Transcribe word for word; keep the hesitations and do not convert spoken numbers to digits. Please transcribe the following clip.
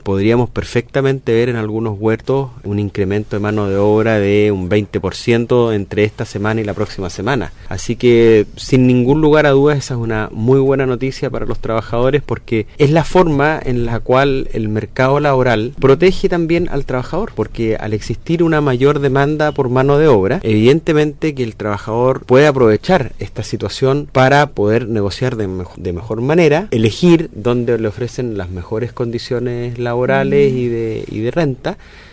podríamos perfectamente ver en algunos huertos un incremento de mano de obra de un veinte por ciento entre esta semana y la próxima semana. Así que sin ningún lugar a dudas esa es una muy buena noticia para los trabajadores, porque es la forma en la cual el mercado laboral protege también al trabajador, porque al existir una mayor demanda por mano de obra, evidentemente que el trabajador puede aprovechar esta situación para poder negociar de, me- de mejor manera, elegir dónde le ofrecen las mejores condiciones laborales y de, y de renta,